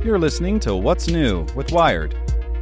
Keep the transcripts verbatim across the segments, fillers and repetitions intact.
You're listening to What's New with Wired.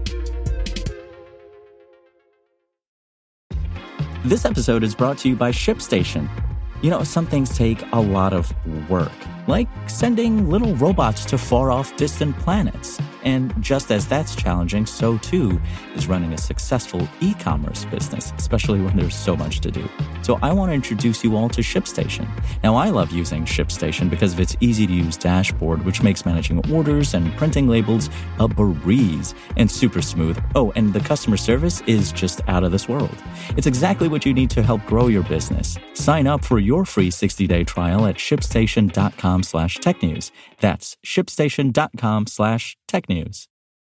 This episode is brought to you by ShipStation. You know, some things take a lot of work, like sending little robots to far-off distant planets. And just as that's challenging, so too is running a successful e-commerce business, especially when there's so much to do. So I want to introduce you all to ShipStation. Now, I love using ShipStation because of its easy-to-use dashboard, which makes managing orders and printing labels a breeze and super smooth. Oh, and the customer service is just out of this world. It's exactly what you need to help grow your business. Sign up for your free sixty-day trial at shipstation.com slash technews. That's shipstation.com slash technews.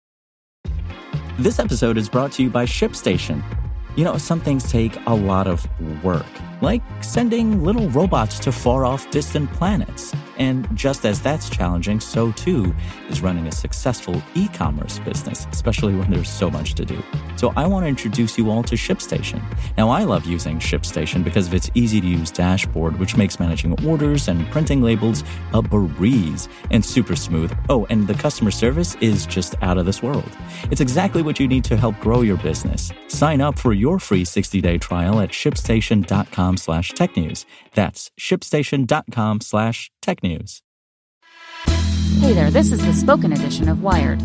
This episode is brought to you by ShipStation. You know, some things take a lot of work, like sending little robots to far-off distant planets. And just as that's challenging, so too is running a successful e-commerce business, especially when there's so much to do. So I want to introduce you all to ShipStation. Now, I love using ShipStation because of its easy-to-use dashboard, which makes managing orders and printing labels a breeze and super smooth. Oh, and the customer service is just out of this world. It's exactly what you need to help grow your business. Sign up for your free sixty-day trial at shipstation.com slash technews. That's shipstation.com slash technews. Hey there, this is the spoken edition of Wired.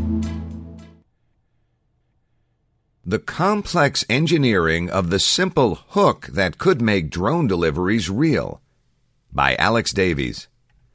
The complex engineering of the simple hook that could make drone deliveries real. By Alex Davies.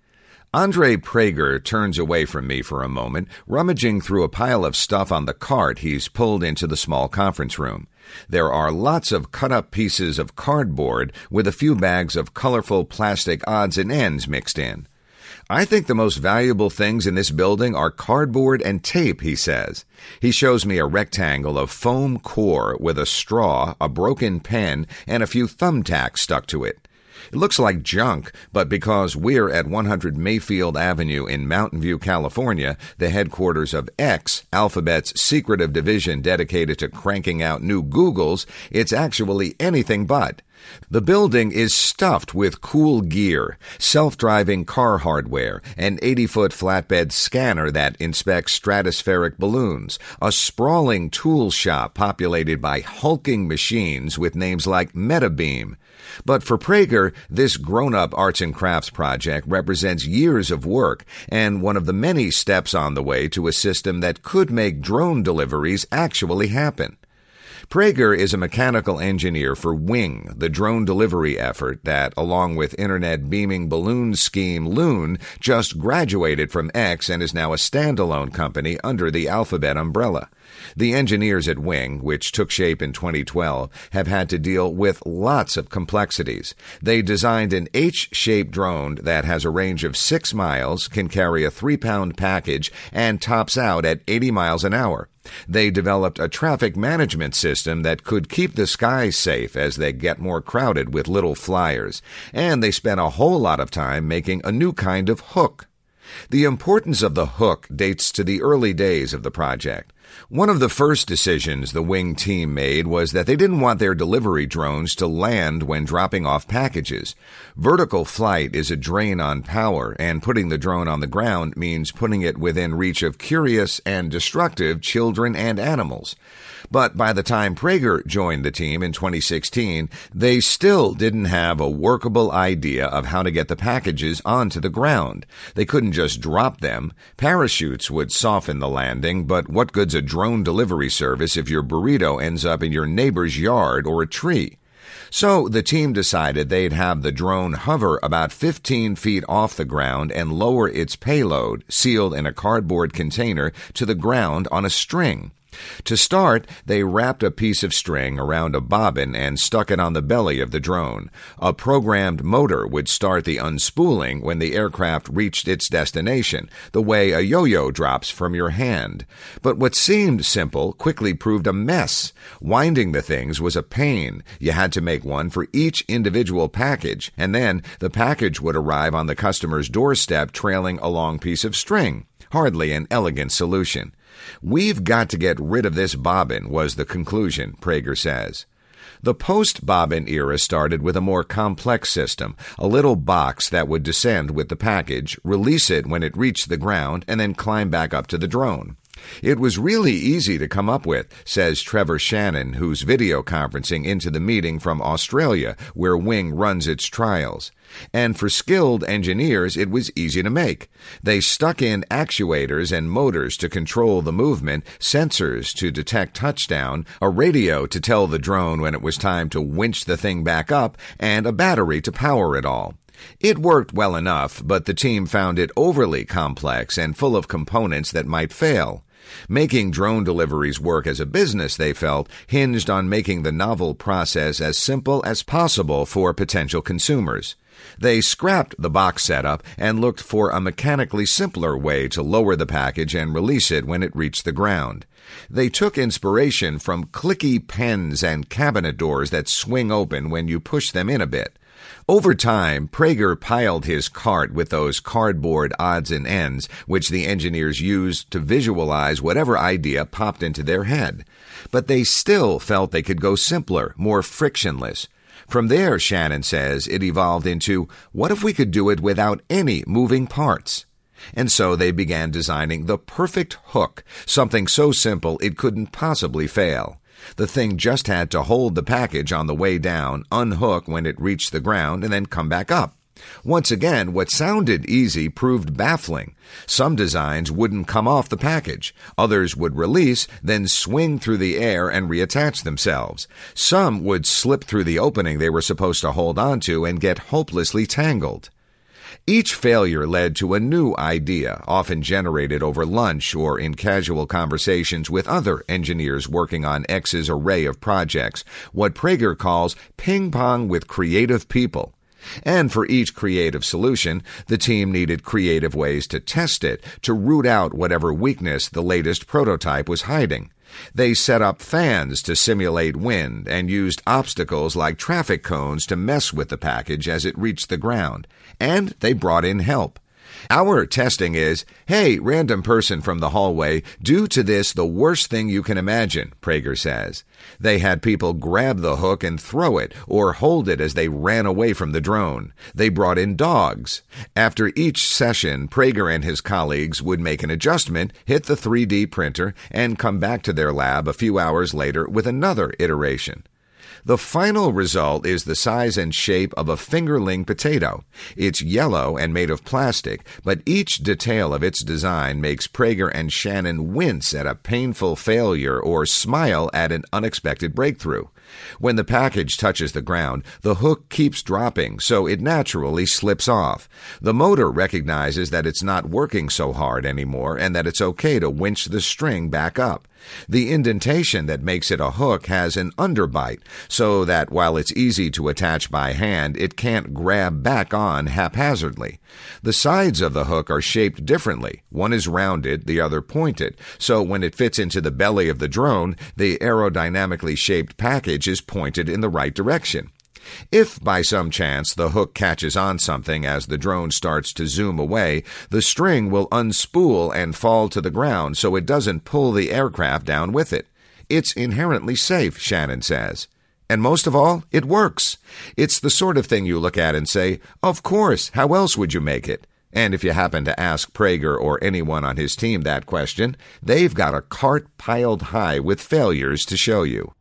Andre Prager turns away from me for a moment, rummaging through a pile of stuff on the cart he's pulled into the small conference room. There are lots of cut-up pieces of cardboard with a few bags of colorful plastic odds and ends mixed in. I think the most valuable things in this building are cardboard and tape, he says. He shows me a rectangle of foam core with a straw, a broken pen, and a few thumbtacks stuck to it. It looks like junk, but because we're at one hundred Mayfield Avenue in Mountain View, California, the headquarters of X, Alphabet's secretive division dedicated to cranking out new Googles, it's actually anything but. The building is stuffed with cool gear, self-driving car hardware, an eighty-foot flatbed scanner that inspects stratospheric balloons, a sprawling tool shop populated by hulking machines with names like Metabeam. But for Prager, this grown-up arts and crafts project represents years of work and one of the many steps on the way to a system that could make drone deliveries actually happen. Prager is a mechanical engineer for Wing, the drone delivery effort that, along with internet beaming balloon scheme Loon, just graduated from X and is now a standalone company under the Alphabet umbrella. The engineers at Wing, which took shape in twenty twelve, have had to deal with lots of complexities. They designed an H-shaped drone that has a range of six miles, can carry a three-pound package, and tops out at eighty miles an hour. They developed a traffic management system that could keep the skies safe as they get more crowded with little flyers. And they spent a whole lot of time making a new kind of hook. The importance of the hook dates to the early days of the project. One of the first decisions the Wing team made was that they didn't want their delivery drones to land when dropping off packages. Vertical flight is a drain on power, and putting the drone on the ground means putting it within reach of curious and destructive children and animals. But by the time Prager joined the team in twenty sixteen, they still didn't have a workable idea of how to get the packages onto the ground. They couldn't just drop them. Parachutes would soften the landing, but what good's a drone delivery service if your burrito ends up in your neighbor's yard or a tree? So the team decided they'd have the drone hover about fifteen feet off the ground and lower its payload, sealed in a cardboard container, to the ground on a string. To start, they wrapped a piece of string around a bobbin and stuck it on the belly of the drone. A programmed motor would start the unspooling when the aircraft reached its destination, the way a yo-yo drops from your hand. But what seemed simple quickly proved a mess. Winding the things was a pain. You had to make one for each individual package, and then the package would arrive on the customer's doorstep trailing a long piece of string. Hardly an elegant solution. We've got to get rid of this bobbin, was the conclusion, Prager says. The post-bobbin era started with a more complex system, a little box that would descend with the package, release it when it reached the ground, and then climb back up to the drone. It was really easy to come up with, says Trevor Shannon, who's video conferencing into the meeting from Australia, where Wing runs its trials. And for skilled engineers, it was easy to make. They stuck in actuators and motors to control the movement, sensors to detect touchdown, a radio to tell the drone when it was time to winch the thing back up, and a battery to power it all. It worked well enough, but the team found it overly complex and full of components that might fail. Making drone deliveries work as a business, they felt, hinged on making the novel process as simple as possible for potential consumers. They scrapped the box setup and looked for a mechanically simpler way to lower the package and release it when it reached the ground. They took inspiration from clicky pens and cabinet doors that swing open when you push them in a bit. Over time, Prager piled his cart with those cardboard odds and ends, which the engineers used to visualize whatever idea popped into their head. But they still felt they could go simpler, more frictionless. From there, Shannon says, it evolved into, what if we could do it without any moving parts? And so they began designing the perfect hook, something so simple it couldn't possibly fail. The thing just had to hold the package on the way down, unhook when it reached the ground, and then come back up. Once again, what sounded easy proved baffling. Some designs wouldn't come off the package. Others would release, then swing through the air and reattach themselves. Some would slip through the opening they were supposed to hold onto and get hopelessly tangled. Each failure led to a new idea, often generated over lunch or in casual conversations with other engineers working on X's array of projects, what Prager calls ping-pong with creative people. And for each creative solution, the team needed creative ways to test it, to root out whatever weakness the latest prototype was hiding. They set up fans to simulate wind and used obstacles like traffic cones to mess with the package as it reached the ground. And they brought in help. Our testing is, hey, random person from the hallway, do to this the worst thing you can imagine, Prager says. They had people grab the hook and throw it, or hold it as they ran away from the drone. They brought in dogs. After each session, Prager and his colleagues would make an adjustment, hit the three D printer, and come back to their lab a few hours later with another iteration. The final result is the size and shape of a fingerling potato. It's yellow and made of plastic, but each detail of its design makes Prager and Shannon wince at a painful failure or smile at an unexpected breakthrough. When the package touches the ground, the hook keeps dropping, so it naturally slips off. The motor recognizes that it's not working so hard anymore and that it's okay to winch the string back up. The indentation that makes it a hook has an underbite, so that while it's easy to attach by hand, it can't grab back on haphazardly. The sides of the hook are shaped differently. One is rounded, the other pointed, so when it fits into the belly of the drone, the aerodynamically shaped package is pointed in the right direction. If, by some chance, the hook catches on something as the drone starts to zoom away, the string will unspool and fall to the ground so it doesn't pull the aircraft down with it. It's inherently safe, Shannon says. And most of all, it works. It's the sort of thing you look at and say, of course, how else would you make it? And if you happen to ask Prager or anyone on his team that question, they've got a cart piled high with failures to show you.